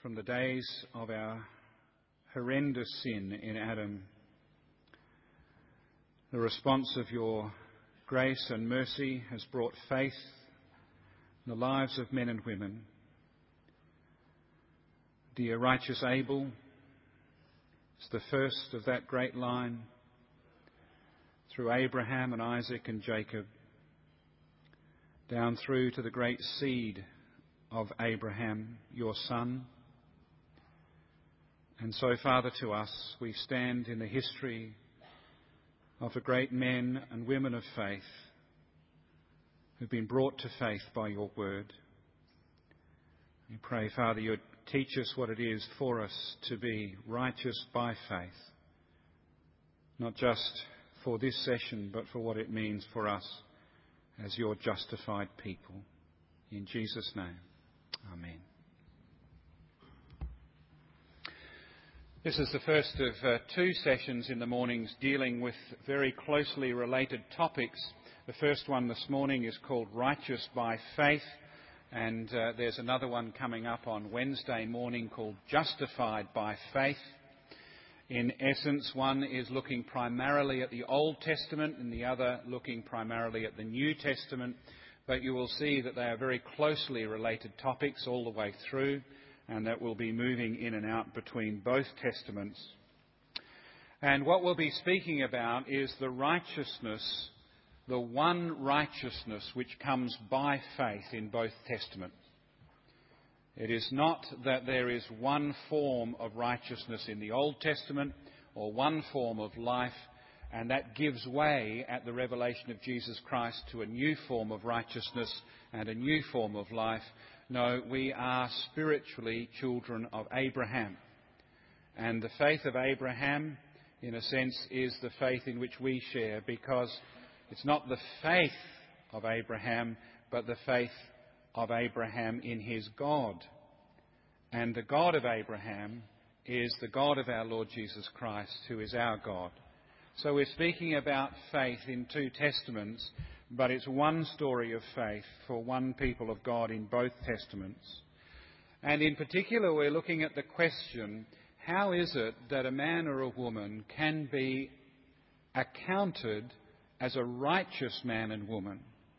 from the days of our horrendous sin in Adam, the response of your grace and mercy has brought faith in the lives of men and women. Dear righteous Abel is the first of that great line through Abraham and Isaac and Jacob, down through to the great seed of Abraham, your son. And so, Father, to us, we stand in the history of the great men and women of faith who've been brought to faith by your word. We pray, Father, you'd teach us what it is for us to be righteous by faith, not just for this session, but for what it means for us as your justified people. In Jesus' name, amen. This is the first of two sessions in the mornings dealing with very closely related topics. The first one this morning is called Righteous by Faith, and there's another one coming up on Wednesday morning called Justified by Faith. In essence, one is looking primarily at the Old Testament and the other looking primarily at the New Testament, but you will see that they are very closely related topics all the way through, and that we'll be moving in and out between both testaments. And what we'll be speaking about is the righteousness, the one righteousness which comes by faith in both testaments. It is not that there is one form of righteousness in the Old Testament or one form of life, and that gives way at the revelation of Jesus Christ to a new form of righteousness and a new form of life. No, we are spiritually children of Abraham. And the faith of Abraham, in a sense, is the faith in which we share, because it's not the faith of Abraham, but the faith of Abraham in his God. And the God of Abraham is the God of our Lord Jesus Christ, who is our God. So we're speaking about faith in two testaments, but it's one story of faith for one people of God in both testaments. And in particular, we're looking at the question, how is it that a man or a woman can be accounted as a righteous man and woman?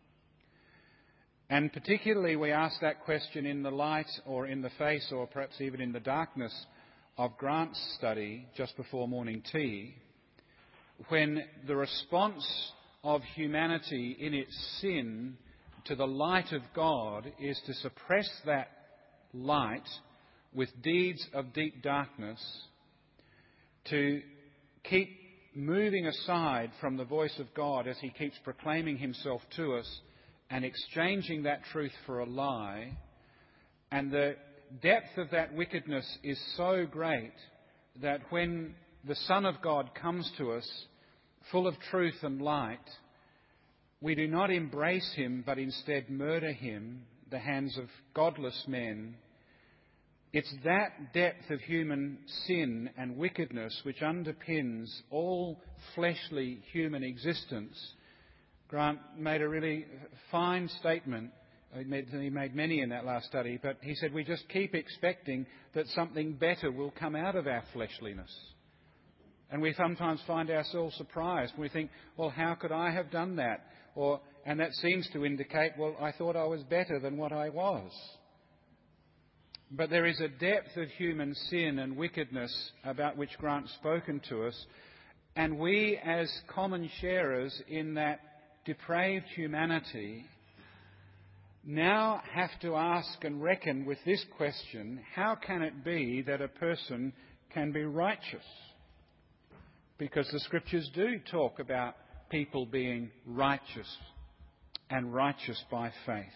And particularly we ask that question in the light or in the face or perhaps even in the darkness of Grant's study just before morning tea, when the response of humanity in its sin to the light of God is to suppress that light with deeds of deep darkness, to keep moving aside from the voice of God as he keeps proclaiming himself to us and exchanging that truth for a lie. And the depth of that wickedness is so great that when the Son of God comes to us full of truth and light, we do not embrace him, but instead murder him, the hands of godless men. It's that depth of human sin and wickedness which underpins all fleshly human existence. Grant made a really fine statement. He made many in that last study, but he said we just keep expecting that something better will come out of our fleshliness. And we sometimes find ourselves surprised. We think, well, how could I have done that? And that seems to indicate, well, I thought I was better than what I was. But there is a depth of human sin and wickedness about which Grant's spoken to us. And we, as common sharers in that depraved humanity, now have to ask and reckon with this question, how can it be that a person can be righteous? Because the Scriptures do talk about people being righteous and righteous by faith.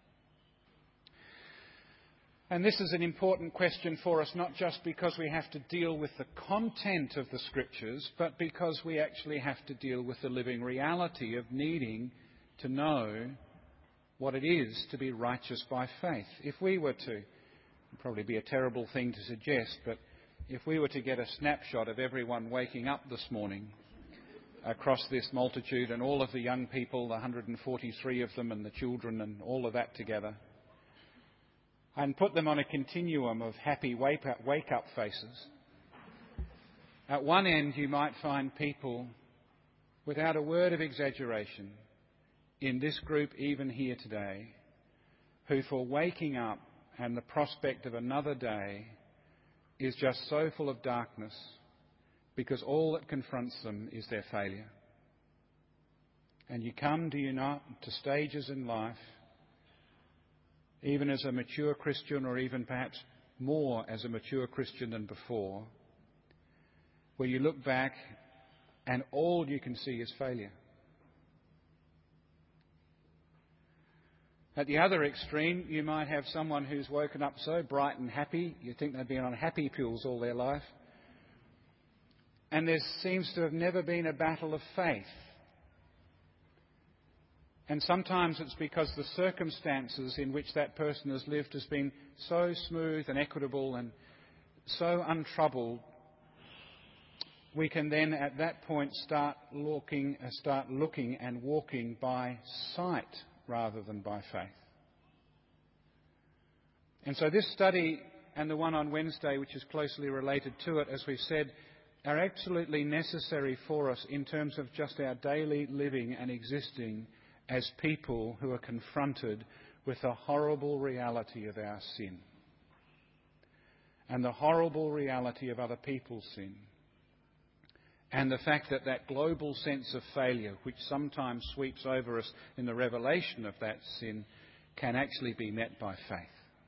And this is an important question for us, not just because we have to deal with the content of the Scriptures, but because we actually have to deal with the living reality of needing to know what it is to be righteous by faith. If we were to, it'd probably be a terrible thing to suggest, but if we were to get a snapshot of everyone waking up this morning across this multitude and all of the young people, the 143 of them and the children and all of that together, and put them on a continuum of happy wake-up faces, at one end you might find people, without a word of exaggeration, in this group even here today, who for waking up and the prospect of another day is just so full of darkness because all that confronts them is their failure. And you come, do you not, to stages in life, even as a mature Christian or even perhaps more as a mature Christian than before, where you look back and all you can see is failure. At the other extreme, you might have someone who's woken up so bright and happy, you think they've been on happy pills all their life, and there seems to have never been a battle of faith. And sometimes it's because the circumstances in which that person has lived has been so smooth and equitable and so untroubled, we can then at that point start looking and walking by sight rather than by faith. And so this study and the one on Wednesday, which is closely related to it, as we've said, are absolutely necessary for us in terms of just our daily living and existing as people who are confronted with the horrible reality of our sin and the horrible reality of other people's sin, and the fact that that global sense of failure, which sometimes sweeps over us in the revelation of that sin, can actually be met by faith.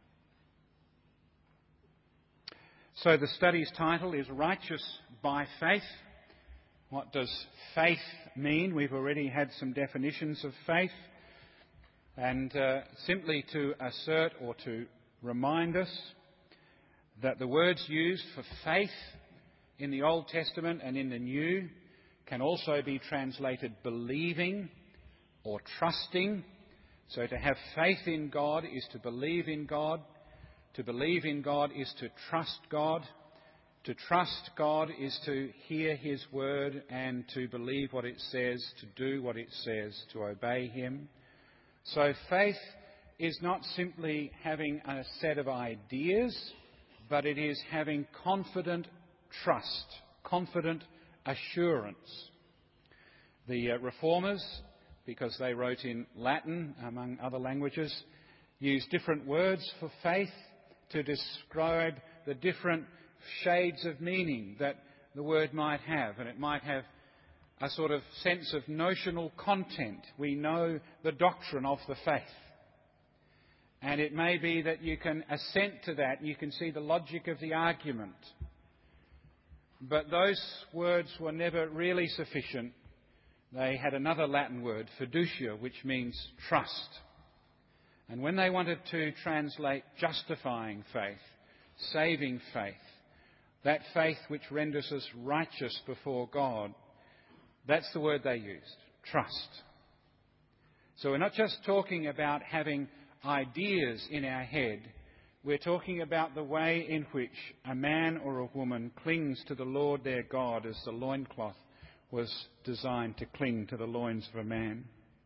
So the study's title is Righteous by Faith. What does faith mean? We've already had some definitions of faith. And simply to assert or to remind us that the words used for faith in the Old Testament and in the New can also be translated believing or trusting. So to have faith in God is to believe in God. To believe in God is to trust God. To trust God is to hear His word and to believe what it says, to do what it says, to obey Him. So faith is not simply having a set of ideas, but it is having confident trust, confident assurance. The Reformers, because they wrote in Latin, among other languages, used different words for faith to describe the different shades of meaning that the word might have. And it might have a sort of sense of notional content. We know the doctrine of the faith. And it may be that you can assent to that and you can see the logic of the argument. But those words were never really sufficient. They had another Latin word, fiducia, which means trust. And when they wanted to translate justifying faith, saving faith, that faith which renders us righteous before God, that's the word they used, trust. So we're not just talking about having ideas in our head. We're talking about the way in which a man or a woman clings to the Lord their God as the loincloth was designed to cling to the loins of a man.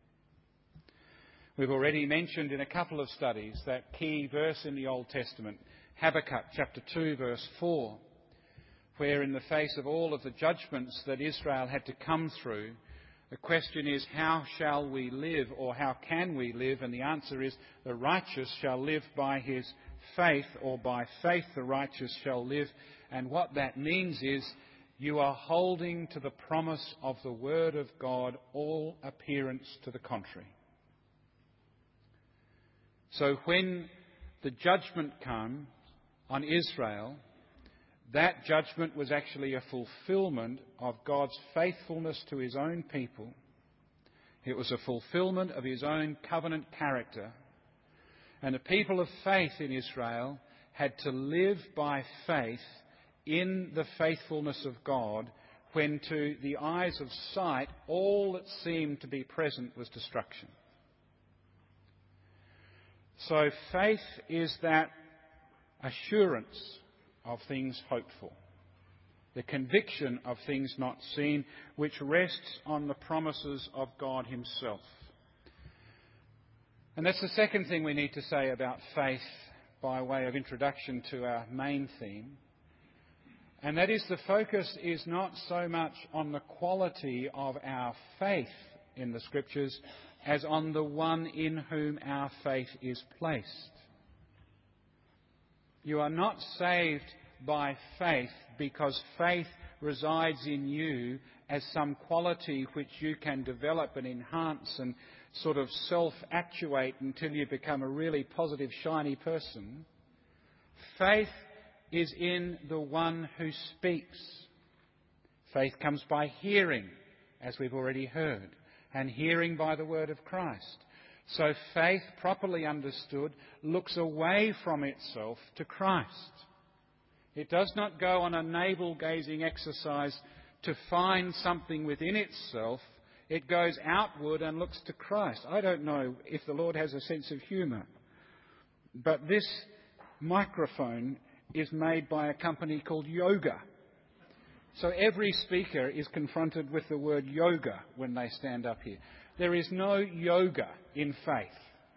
We've already mentioned in a couple of studies that key verse in the Old Testament, Habakkuk chapter 2 verse 4, where in the face of all of the judgments that Israel had to come through, the question is, how shall we live, or how can we live? And the answer is, the righteous shall live by his faith, or by faith the righteous shall live. And what that means is, you are holding to the promise of the Word of God, all appearance to the contrary. So when the judgment came on Israel, that judgment was actually a fulfilment of God's faithfulness to His own people. It was a fulfilment of His own covenant character. And the people of faith in Israel had to live by faith in the faithfulness of God, when to the eyes of sight all that seemed to be present was destruction. So faith is that assurance of things hoped for, the conviction of things not seen, which rests on the promises of God Himself. And that's the second thing we need to say about faith by way of introduction to our main theme. And that is, the focus is not so much on the quality of our faith in the Scriptures as on the one in whom our faith is placed. You are not saved by faith because faith resides in you as some quality which you can develop and enhance and sort of self-actuate until you become a really positive, shiny person. Faith is in the one who speaks. Faith comes by hearing, as we've already heard, and hearing by the word of Christ. So faith, properly understood, looks away from itself to Christ. It does not go on a navel-gazing exercise to find something within itself. It goes outward and looks to Christ. I don't know if the Lord has a sense of humour, but this microphone is made by a company called Yoga. So every speaker is confronted with the word yoga when they stand up here. There is no yoga in faith.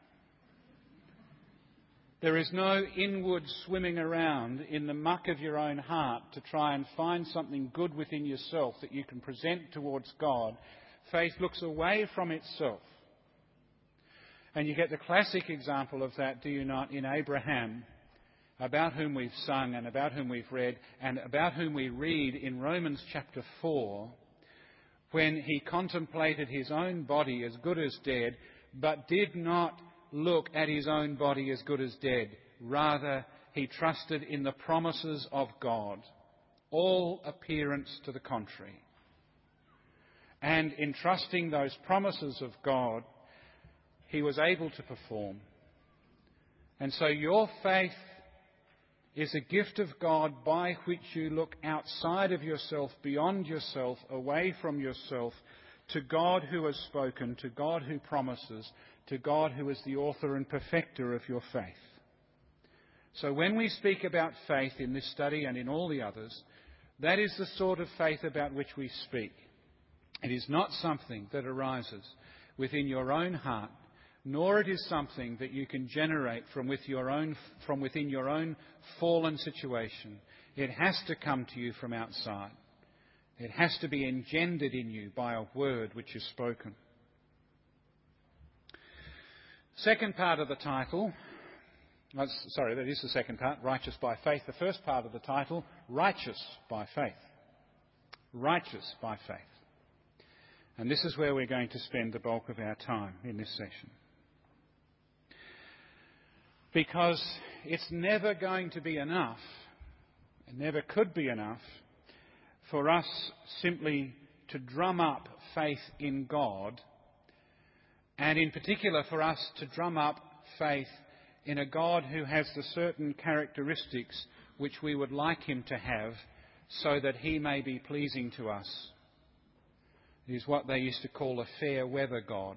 There is no inward swimming around in the muck of your own heart to try and find something good within yourself that you can present towards God. Faith looks away from itself. And you get the classic example of that, do you not, in Abraham, about whom we've sung and about whom we've read and about whom we read in Romans chapter 4, when he contemplated his own body as good as dead, but did not look at his own body as good as dead. Rather, he trusted in the promises of God, all appearance to the contrary. And in trusting those promises of God, he was able to perform. And so your faith is a gift of God by which you look outside of yourself, beyond yourself, away from yourself, to God who has spoken, to God who promises, to God who is the author and perfecter of your faith. So when we speak about faith in this study and in all the others, that is the sort of faith about which we speak. It is not something that arises within your own heart, nor it is something that you can generate from within your own fallen situation. It has to come to you from outside. It has to be engendered in you by a word which is spoken. Second part of the title, that is the second part, righteous by faith. The first part of the title, righteous by faith. Righteous by faith. And this is where we're going to spend the bulk of our time in this session. Because it's never going to be enough, it never could be enough, for us simply to drum up faith in God, and in particular for us to drum up faith in a God who has the certain characteristics which we would like him to have so that he may be pleasing to us. It is what they used to call a fair weather God.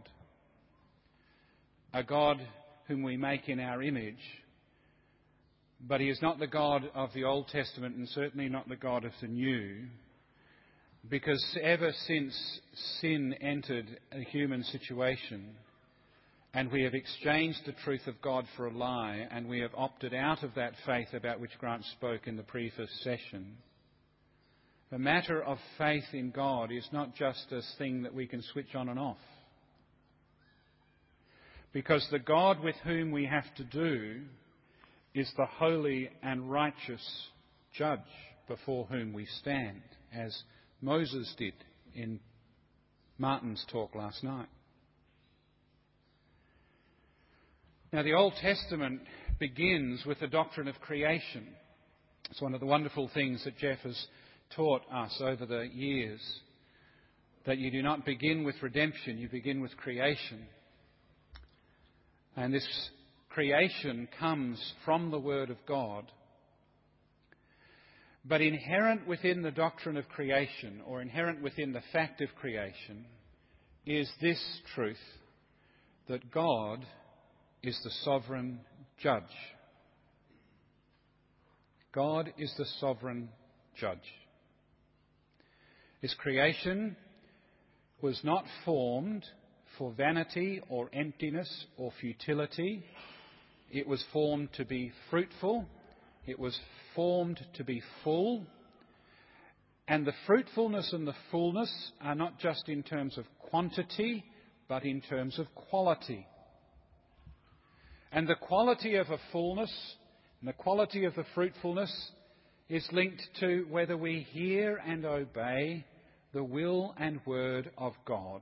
A God whom we make in our image, but he is not the God of the Old Testament and certainly not the God of the New, because ever since sin entered a human situation and we have exchanged the truth of God for a lie and we have opted out of that faith about which Grant spoke in the previous session, the matter of faith in God is not just a thing that we can switch on and off. Because the God with whom we have to do is the holy and righteous judge before whom we stand, as Moses did in Martin's talk last night. Now, the Old Testament begins with the doctrine of creation. It's one of the wonderful things that Jeff has taught us over the years, that you do not begin with redemption, you begin with creation. And this creation comes from the Word of God. But inherent within the doctrine of creation, or inherent within the fact of creation, is this truth, that God is the sovereign judge. God is the sovereign judge. His creation was not formed for vanity or emptiness or futility. It was formed to be fruitful. It was formed to be full. And the fruitfulness and the fullness are not just in terms of quantity, but in terms of quality. And the quality of a fullness and the quality of the fruitfulness is linked to whether we hear and obey the will and word of God.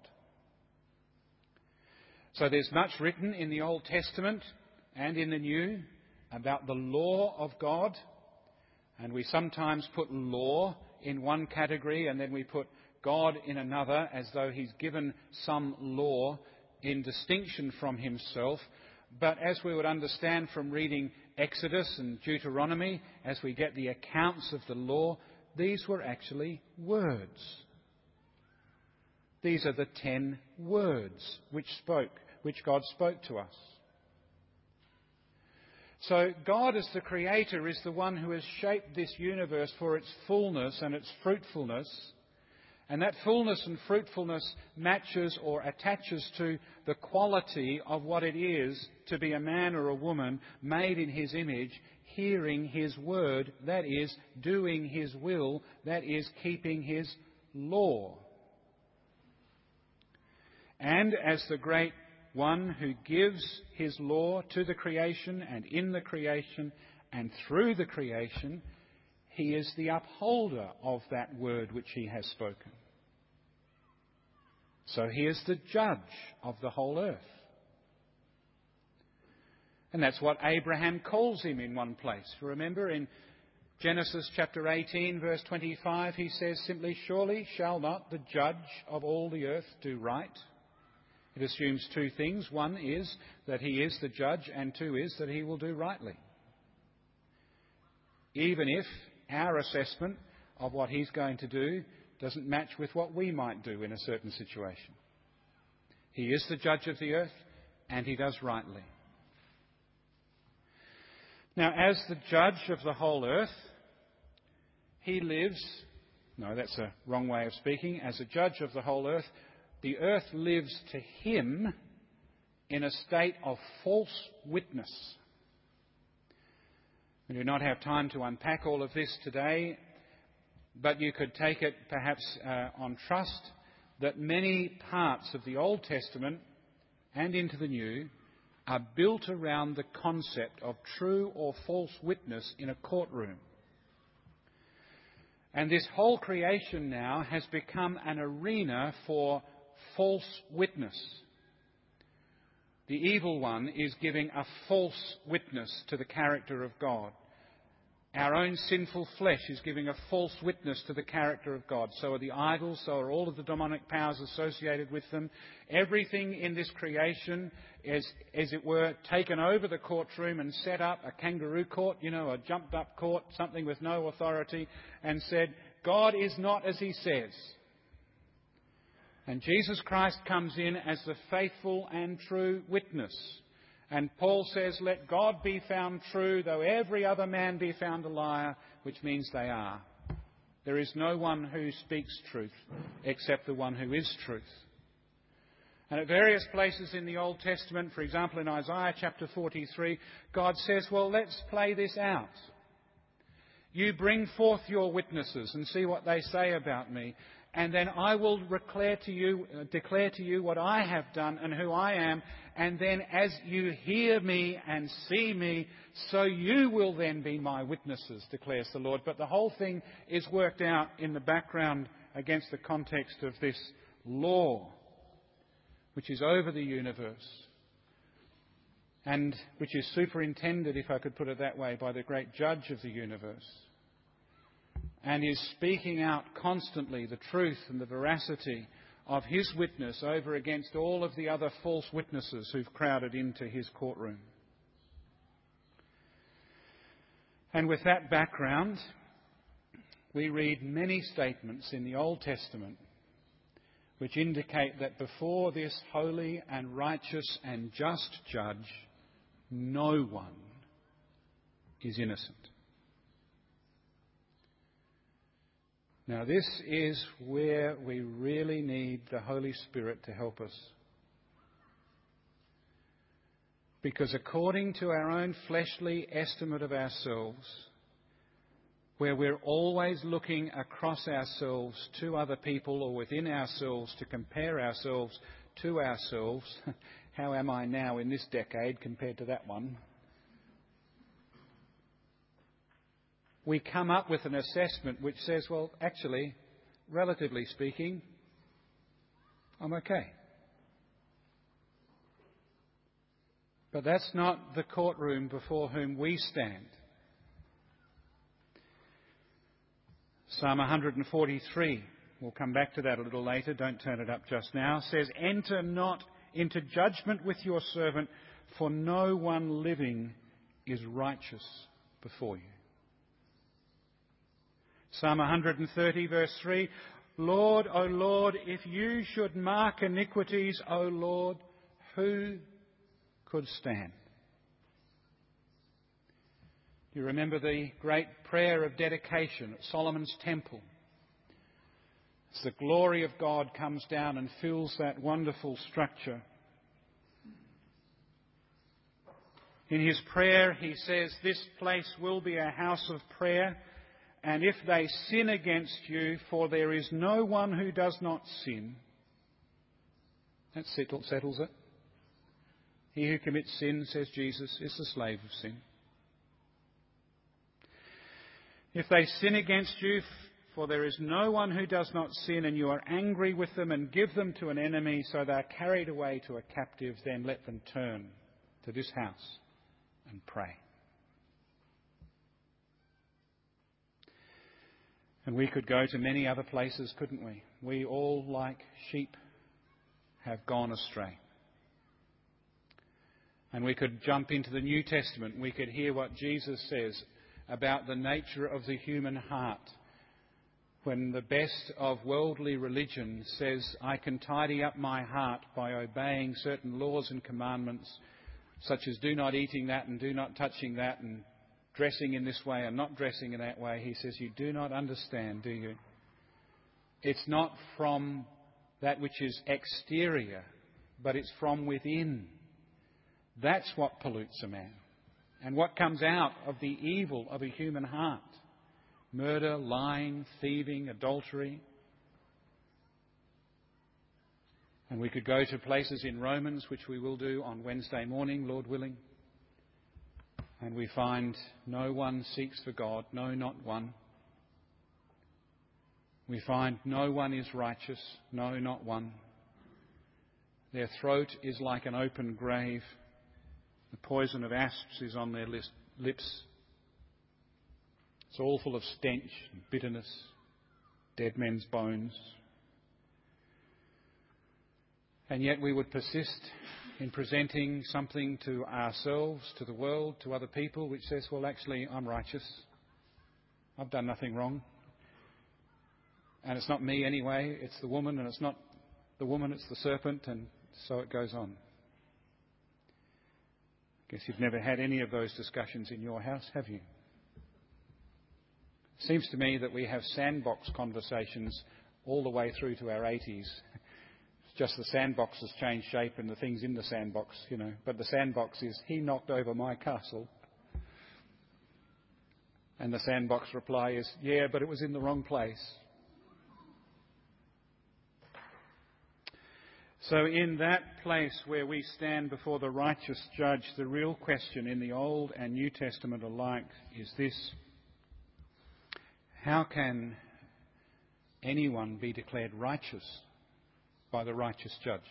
So there's much written in the Old Testament and in the New about the law of God. And we sometimes put law in one category and then we put God in another, as though he's given some law in distinction from himself. But as we would understand from reading Exodus and Deuteronomy, as we get the accounts of the law, these were actually words. These are the 10 words which God spoke to us. So God, as the Creator, is the one who has shaped this universe for its fullness and its fruitfulness. And that fullness and fruitfulness matches or attaches to the quality of what it is to be a man or a woman made in his image, hearing his word, that is, doing his will, that is, keeping his law. And as the great one who gives his law to the creation and in the creation and through the creation, he is the upholder of that word which he has spoken. So he is the judge of the whole earth. And that's what Abraham calls him in one place. Remember in Genesis chapter 18 verse 25 he says simply, "Surely shall not the judge of all the earth do right?" It assumes two things. One is that he is the judge, and two is that he will do rightly. Even if our assessment of what he's going to do doesn't match with what we might do in a certain situation. He is the judge of the earth, and he does rightly. Now, as the judge of the whole earth, he lives... No, that's a wrong way of speaking. As a judge of the whole earth, the earth lives to him in a state of false witness. We do not have time to unpack all of this today, but you could take it perhaps on trust that many parts of the Old Testament and into the New are built around the concept of true or false witness in a courtroom. And this whole creation now has become an arena for false witness. The evil one is giving a false witness to the character of God. Our own sinful flesh is giving a false witness to the character of God. So are the idols, so are all of the demonic powers associated with them. Everything in this creation is, as it were, taken over the courtroom and set up a kangaroo court, a jumped up court, something with no authority, and said, God is not as he says. And Jesus Christ comes in as the faithful and true witness. And Paul says, let God be found true, though every other man be found a liar, which means they are. There is no one who speaks truth except the one who is truth. And at various places in the Old Testament, for example in Isaiah chapter 43, God says, well, let's play this out. You bring forth your witnesses and see what they say about me. And then I will declare to you what I have done and who I am. And then as you hear me and see me, so you will then be my witnesses, declares the Lord. But the whole thing is worked out in the background against the context of this law, which is over the universe and which is superintended, if I could put it that way, by the great judge of the universe, and is speaking out constantly the truth and the veracity of his witness over against all of the other false witnesses who've crowded into his courtroom. And with that background, we read many statements in the Old Testament which indicate that before this holy and righteous and just judge, no one is innocent. Now, this is where we really need the Holy Spirit to help us. Because according to our own fleshly estimate of ourselves, where we're always looking across ourselves to other people or within ourselves to compare ourselves to ourselves, how am I now in this decade compared to that one? We come up with an assessment which says, well, actually, relatively speaking, I'm okay. But that's not the courtroom before whom we stand. Psalm 143, we'll come back to that a little later, don't turn it up just now, says, "Enter not into judgment with your servant, for no one living is righteous before you." Psalm 130, verse 3, "Lord, O Lord, if you should mark iniquities, O Lord, who could stand?" You remember the great prayer of dedication at Solomon's temple. As the glory of God comes down and fills that wonderful structure. In his prayer he says, "This place will be a house of prayer, and if they sin against you, for there is no one who does not sin." That settles it. He who commits sin, says Jesus, is the slave of sin. If they sin against you, for there is no one who does not sin, and you are angry with them and give them to an enemy, so they are carried away to a captive, then let them turn to this house and pray. And we could go to many other places, couldn't we? We all, like sheep, have gone astray. And we could jump into the New Testament. We could hear what Jesus says about the nature of the human heart. When the best of worldly religion says, I can tidy up my heart by obeying certain laws and commandments, such as do not eating that and do not touching that and dressing in this way and not dressing in that way, he says, you do not understand, do you? It's not from that which is exterior, but it's from within. That's what pollutes a man. And what comes out of the evil of a human heart. Murder, lying, thieving, adultery. And we could go to places in Romans, which we will do on Wednesday morning, Lord willing. And we find no one seeks for God, no, not one. We find no one is righteous, no, not one. Their throat is like an open grave. The poison of asps is on their lips. It's all full of stench and bitterness, dead men's bones. And yet we would persist in presenting something to ourselves, to the world, to other people, which says, well, actually, I'm righteous. I've done nothing wrong. And it's not me anyway, it's the woman, and it's not the woman, it's the serpent, and so it goes on. I guess you've never had any of those discussions in your house, have you? It seems to me that we have sandbox conversations all the way through to our 80s. It's just the sandbox has changed shape and the things in the sandbox, you know. But the sandbox is, he knocked over my castle. And the sandbox reply is, yeah, but it was in the wrong place. So in that place where we stand before the righteous judge, the real question in the Old and New Testament alike is this: how can anyone be declared righteous by the righteous judge?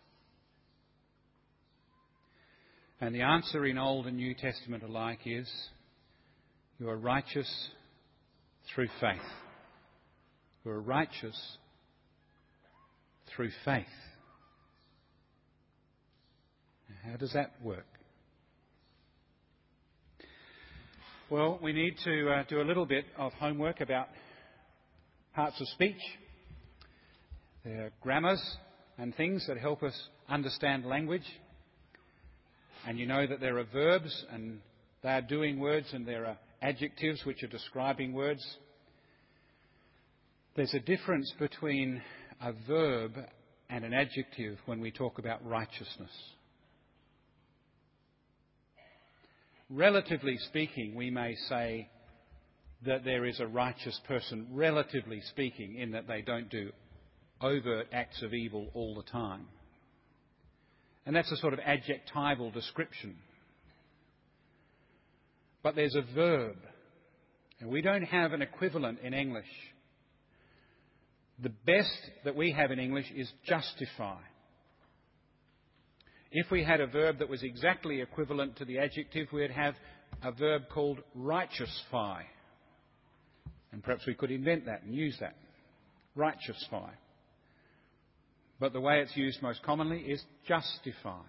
And the answer in Old and New Testament alike is, you are righteous through faith. You are righteous through faith. How does that work? Well, we need to do a little bit of homework about parts of speech. There are grammars and things that help us understand language. And you know that there are verbs and they are doing words, and there are adjectives which are describing words. There's a difference between a verb and an adjective when we talk about righteousness. Relatively speaking, we may say that there is a righteous person, relatively speaking, in that they don't do overt acts of evil all the time. And that's a sort of adjectival description. But there's a verb, and we don't have an equivalent in English. The best that we have in English is justify. If we had a verb that was exactly equivalent to the adjective, we'd have a verb called righteousfy. And perhaps we could invent that and use that. Righteousfy. But the way it's used most commonly is justify.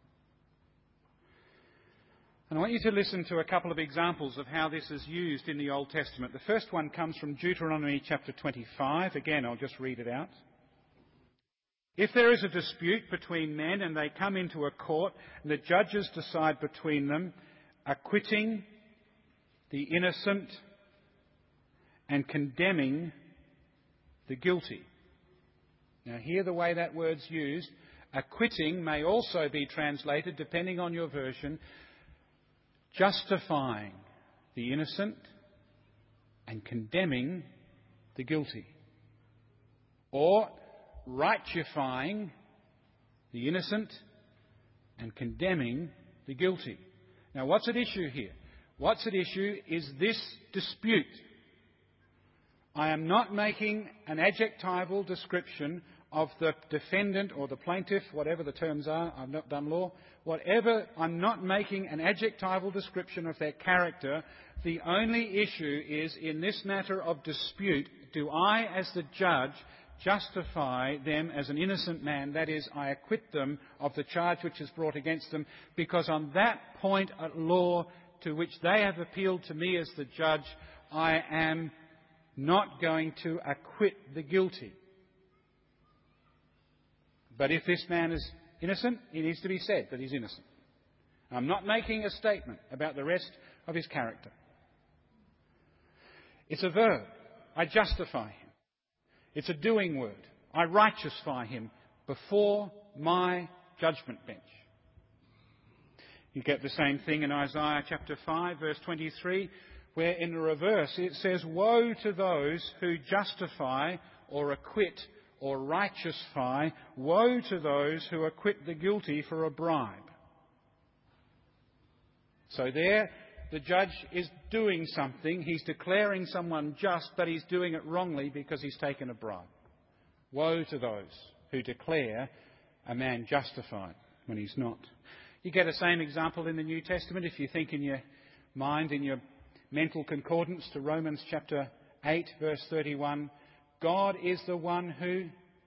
And I want you to listen to a couple of examples of how this is used in the Old Testament. The first one comes from Deuteronomy chapter 25. Again, I'll just read it out. If there is a dispute between men and they come into a court and the judges decide between them, acquitting the innocent and condemning the guilty. Now, hear the way that word's used. Acquitting may also be translated, depending on your version, justifying the innocent and condemning the guilty. Or righteifying the innocent and condemning the guilty. Now, what's at issue here? What's at issue is this dispute. I am not making an adjectival description of the defendant or the plaintiff, whatever the terms are. I've not done law. Whatever, I'm not making an adjectival description of their character. The only issue is, in this matter of dispute, do I, as the judge, justify them as an innocent man? That is, I acquit them of the charge which is brought against them, because on that point at law to which they have appealed to me as the judge, I am not going to acquit the guilty. But if this man is innocent, it needs to be said that he's innocent. I'm not making a statement about the rest of his character. It's a verb. I justify him. It's a doing word. I righteousify him before my judgment bench. You get the same thing in Isaiah chapter 5, verse 23, where in the reverse it says, woe to those who justify or acquit or righteousify. Woe to those who acquit the guilty for a bribe. So there, the judge is doing something. He's declaring someone just, but he's doing it wrongly because he's taken a bribe. Woe to those who declare a man justified when he's not. You get the same example in the New Testament if you think in your mind, in your mental concordance to Romans chapter 8, verse 31. God is the one who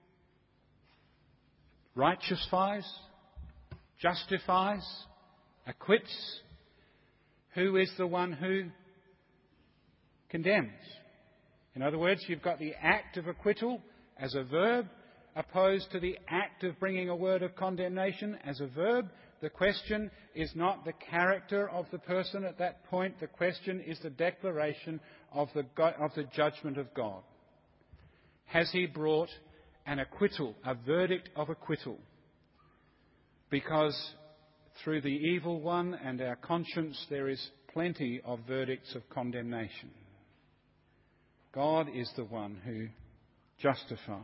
righteousifies, justifies, acquits. Who is the one who condemns? In other words, you've got the act of acquittal as a verb opposed to the act of bringing a word of condemnation as a verb. The question is not the character of the person at that point. The question is the declaration of the judgment of God. Has he brought an acquittal, a verdict of acquittal? Because through the evil one and our conscience there is plenty of verdicts of condemnation. God is the one who justifies.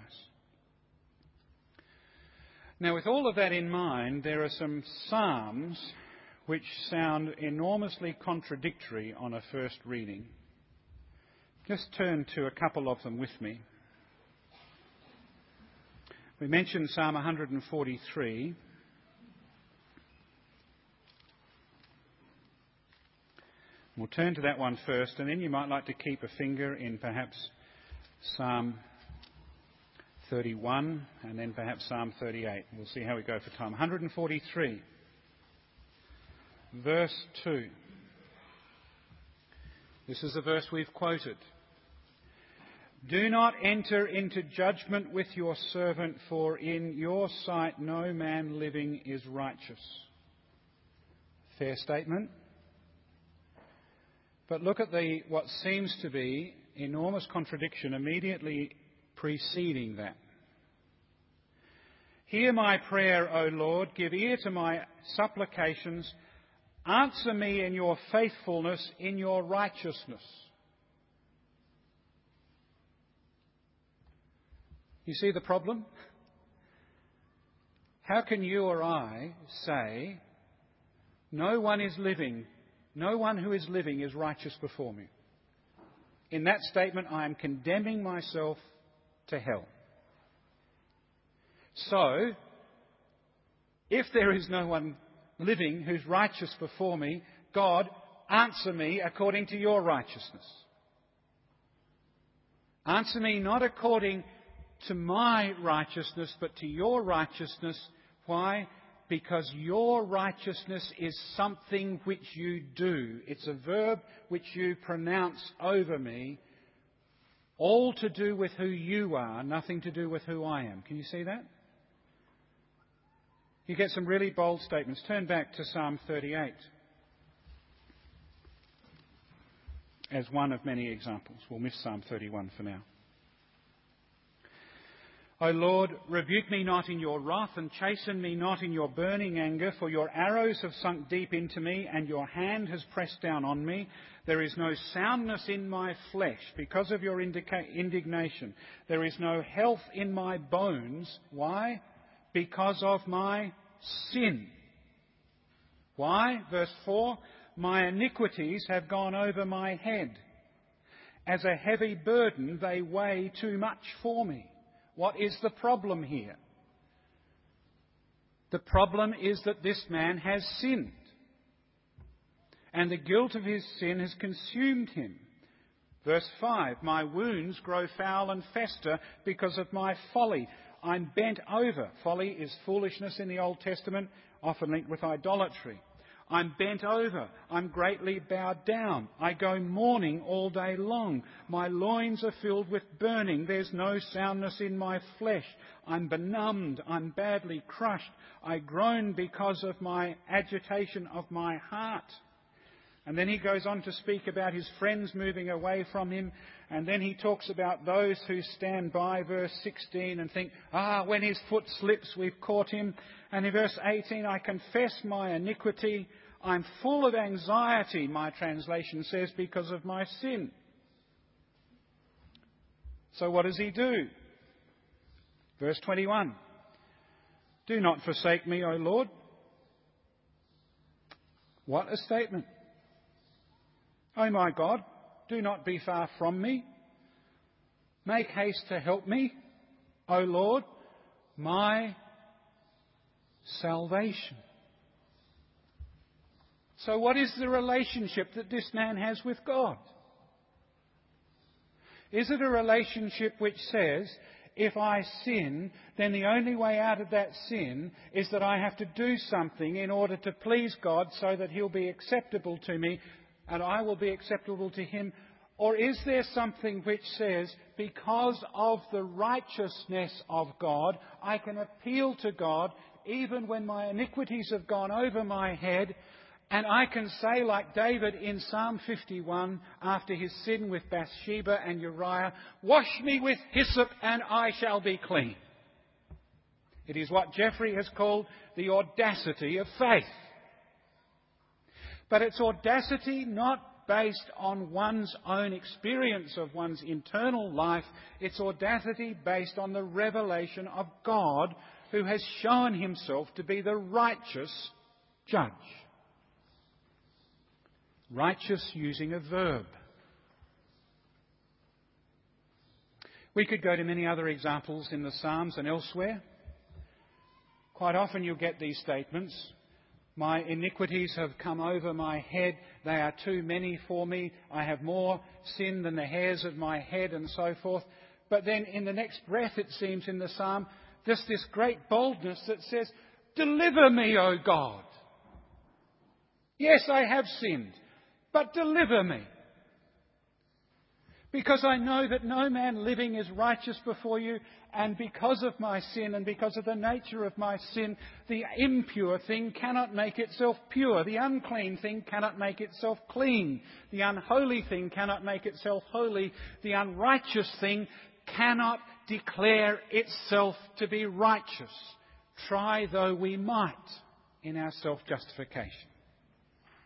Now, with all of that in mind, there are some psalms which sound enormously contradictory on a first reading. Just turn to a couple of them with me. We mentioned Psalm 143. We'll turn to that one first, and then you might like to keep a finger in perhaps Psalm 31 and then perhaps Psalm 38. We'll see how we go for time. 143, verse 2. This is the verse we've quoted. Do not enter into judgment with your servant, for in your sight no man living is righteous. Fair statement. But look at what seems to be enormous contradiction immediately preceding that. Hear my prayer, O Lord, give ear to my supplications, Answer me in your faithfulness, in your righteousness. You see the problem? How can you or I say, no one who is living is righteous before me? In that statement, I am condemning myself to hell. So, if there is no one living who's righteous before me, God, answer me according to your righteousness. Answer me not according to my righteousness, but to your righteousness. Why? Because your righteousness is something which you do. It's a verb which you pronounce over me, all to do with who you are, nothing to do with who I am. Can you see that? You get some really bold statements. Turn back to Psalm 38 as one of many examples. We'll miss Psalm 31 for now. O Lord, rebuke me not in your wrath, and chasten me not in your burning anger, for your arrows have sunk deep into me, and your hand has pressed down on me. There is no soundness in my flesh because of your indignation. There is no health in my bones. Why? Because of my sin. Why? Verse 4, my iniquities have gone over my head. As a heavy burden, they weigh too much for me. What is the problem here? The problem is that this man has sinned, and the guilt of his sin has consumed him. Verse 5, my wounds grow foul and fester because of my folly. I'm bent over. Folly is foolishness in the Old Testament, often linked with idolatry. I'm bent over. I'm greatly bowed down. I go mourning all day long. My loins are filled with burning. There's no soundness in my flesh. I'm benumbed. I'm badly crushed. I groan because of my agitation of my heart. And then he goes on to speak about his friends moving away from him. And then he talks about those who stand by, verse 16, and think, when his foot slips, we've caught him. And in verse 18, I confess my iniquity. I'm full of anxiety, my translation says, because of my sin. So what does he do? Verse 21. Do not forsake me, O Lord. What a statement. O my God, do not be far from me. Make haste to help me, O Lord, my salvation. So what is the relationship that this man has with God? Is it a relationship which says, if I sin, then the only way out of that sin is that I have to do something in order to please God so that He'll be acceptable to me and I will be acceptable to Him? Or is there something which says, because of the righteousness of God, I can appeal to God even when my iniquities have gone over my head, and I can say, like David in Psalm 51, after his sin with Bathsheba and Uriah, wash me with hyssop and I shall be clean. It is what Jeffrey has called the audacity of faith. But it's audacity not based on one's own experience of one's internal life. It's audacity based on the revelation of God, who has shown Himself to be the righteous judge. Righteous using a verb. We could go to many other examples in the Psalms and elsewhere. Quite often you'll get these statements. My iniquities have come over my head. They are too many for me. I have more sin than the hairs of my head, and so forth. But then in the next breath, it seems in the psalm, there's this great boldness that says, deliver me, O God. Yes, I have sinned, but deliver me. Because I know that no man living is righteous before you, and because of my sin and because of the nature of my sin, the impure thing cannot make itself pure. The unclean thing cannot make itself clean. The unholy thing cannot make itself holy. The unrighteous thing cannot declare itself to be righteous, try though we might in our self-justification.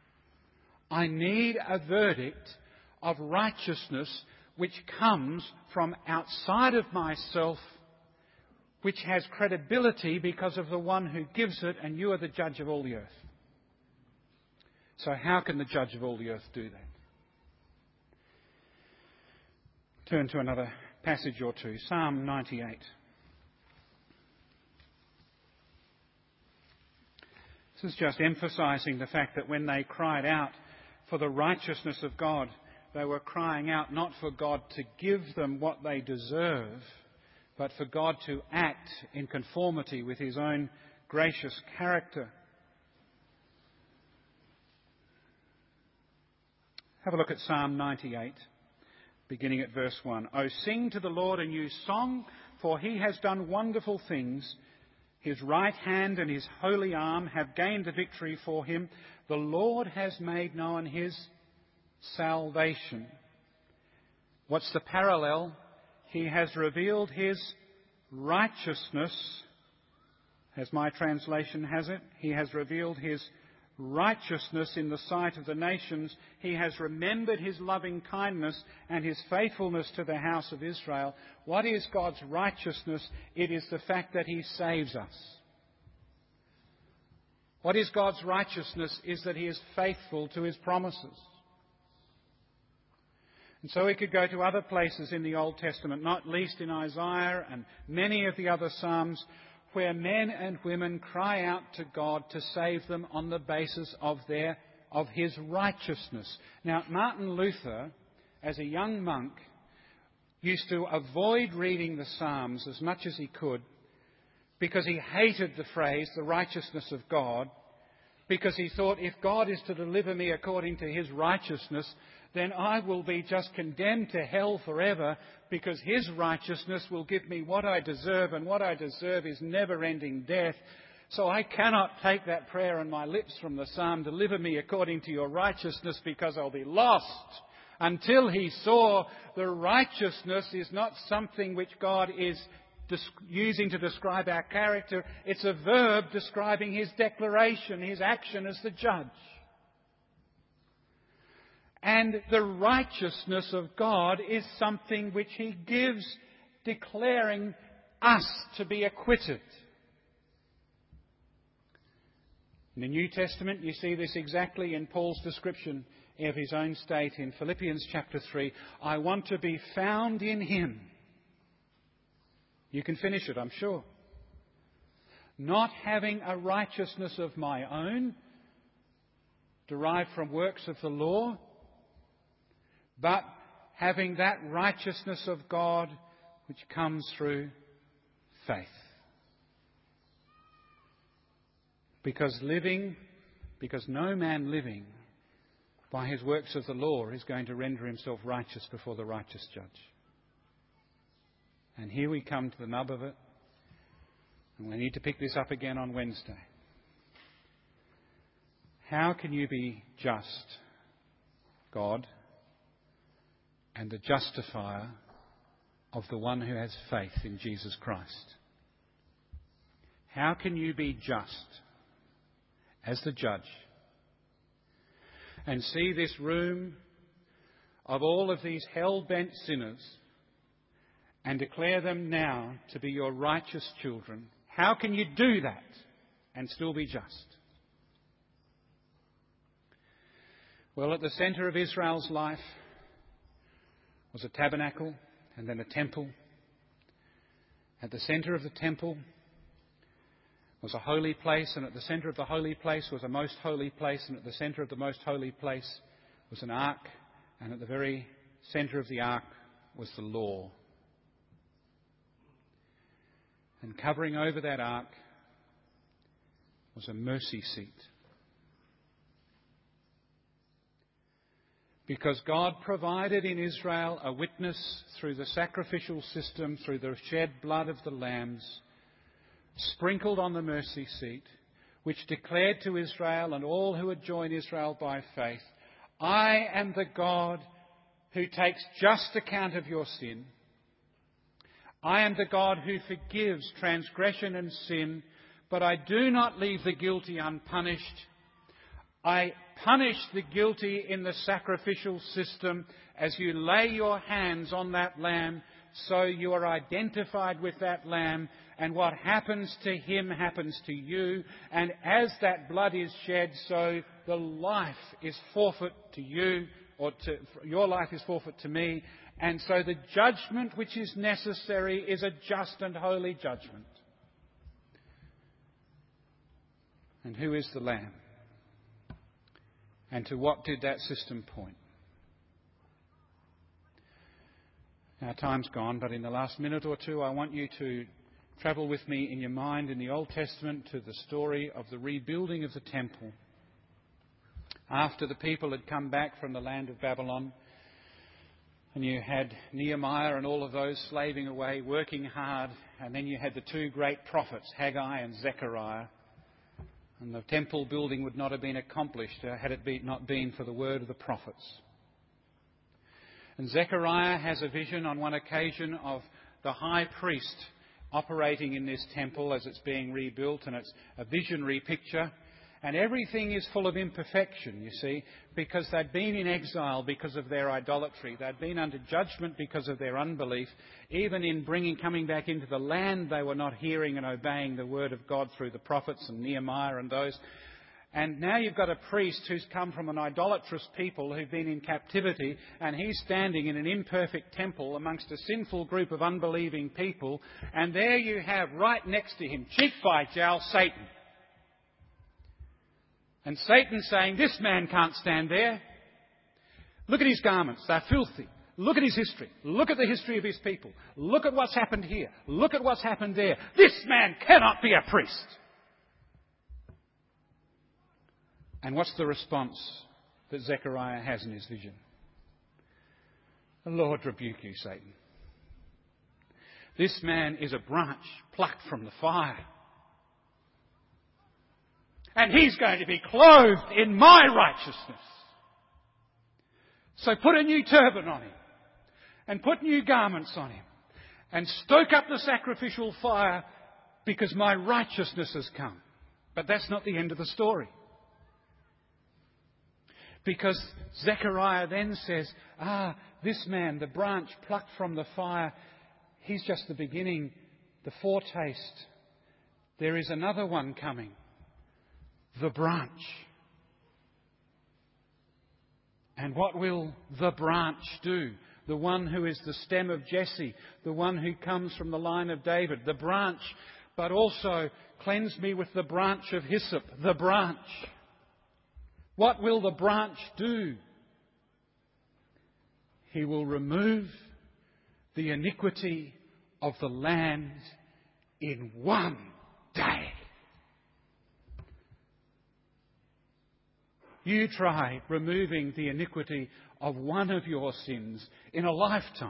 I need a verdict of righteousness which comes from outside of myself, which has credibility because of the one who gives it, and you are the judge of all the earth. So how can the judge of all the earth do that? Turn to another passage or two. Psalm 98. This is just emphasising the fact that when they cried out for the righteousness of God, they were crying out not for God to give them what they deserve, but for God to act in conformity with his own gracious character. Have a look at Psalm 98, beginning at verse 1. "O sing to the Lord a new song, for he has done wonderful things. His right hand and his holy arm have gained the victory for him. The Lord has made known his salvation." What's the parallel? He has revealed his righteousness, as my translation has it. He has revealed his righteousness in the sight of the nations. He has remembered his loving kindness and his faithfulness to the house of Israel. What is God's righteousness? It is the fact that he saves us. What is God's righteousness is that he is faithful to his promises. And so we could go to other places in the Old Testament, not least in Isaiah and many of the other Psalms, where men and women cry out to God to save them on the basis of his righteousness. Now, Martin Luther, as a young monk, used to avoid reading the Psalms as much as he could because he hated the phrase, the righteousness of God, because he thought, if God is to deliver me according to his righteousness, then I will be just condemned to hell forever, because his righteousness will give me what I deserve, and what I deserve is never-ending death. So I cannot take that prayer on my lips from the psalm, "Deliver me according to your righteousness," because I'll be lost. Until he saw the righteousness is not something which God is using to describe our character. It's a verb describing his declaration, his action as the judge. And the righteousness of God is something which he gives, declaring us to be acquitted. In the New Testament, you see this exactly in Paul's description of his own state in Philippians chapter 3. "I want to be found in him." You can finish it, I'm sure. "Not having a righteousness of my own, derived from works of the law, but having that righteousness of God which comes through faith." Because no man living by his works of the law is going to render himself righteous before the righteous judge. And here we come to the nub of it, and we need to pick this up again on Wednesday. How can you be just, God, and the justifier of the one who has faith in Jesus Christ? How can you be just as the judge and see this room of all of these hell-bent sinners and declare them now to be your righteous children? How can you do that and still be just? Well, at the centre of Israel's life was a tabernacle and then a temple. At the centre of the temple was a holy place, and at the centre of the holy place was a most holy place, and at the centre of the most holy place was an ark, and at the very centre of the ark was the law. And covering over that ark was a mercy seat. Because God provided in Israel a witness through the sacrificial system, through the shed blood of the lambs, sprinkled on the mercy seat, which declared to Israel and all who had joined Israel by faith, "I am the God who takes just account of your sin. I am the God who forgives transgression and sin, but I do not leave the guilty unpunished. I punish the guilty in the sacrificial system as you lay your hands on that lamb, so you are identified with that lamb, and what happens to him happens to you. And as that blood is shed, so the life is forfeit to you, or your life is forfeit to me. And so the judgment which is necessary is a just and holy judgment. And who is the Lamb? And to what did that system point? Our time's gone, but in the last minute or two, I want you to travel with me in your mind in the Old Testament to the story of the rebuilding of the temple. After the people had come back from the land of Babylon, and you had Nehemiah and all of those slaving away, working hard, and then you had the two great prophets, Haggai and Zechariah, and the temple building would not have been accomplished had it not been for the word of the prophets. And Zechariah has a vision on one occasion of the high priest operating in this temple as it's being rebuilt, and it's a visionary picture. And everything is full of imperfection, you see, because they'd been in exile because of their idolatry. They'd been under judgment because of their unbelief. Even in coming back into the land, they were not hearing and obeying the word of God through the prophets and Nehemiah and those. And now you've got a priest who's come from an idolatrous people who've been in captivity, and he's standing in an imperfect temple amongst a sinful group of unbelieving people. And there you have, right next to him, cheek by jowl, Satan. And Satan saying, this man can't stand there. Look at his garments, they're filthy. Look at his history. Look at the history of his people. Look at what's happened here. Look at what's happened there. This man cannot be a priest. And what's the response that Zechariah has in his vision? The Lord rebuke you, Satan. This man is a branch plucked from the fire. And he's going to be clothed in my righteousness. So put a new turban on him. And put new garments on him. And stoke up the sacrificial fire, because my righteousness has come. But that's not the end of the story. Because Zechariah then says, this man, the branch plucked from the fire, he's just the beginning, the foretaste. There is another one coming. The branch. And what will the branch do? The one who is the stem of Jesse, the one who comes from the line of David, the branch, but also cleanse me with the branch of hyssop, the branch. What will the branch do? He will remove the iniquity of the land in one day. You try removing the iniquity of one of your sins in a lifetime.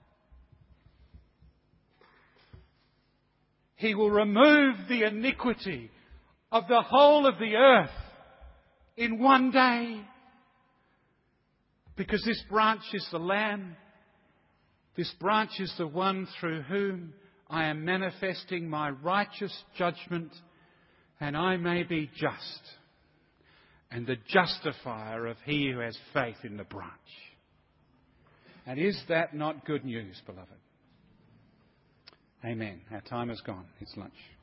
He will remove the iniquity of the whole of the earth in one day. Because this branch is the Lamb. This branch is the one through whom I am manifesting my righteous judgment, and I may be just. And the justifier of he who has faith in the branch. And is that not good news, beloved? Amen. Our time is gone. It's lunch.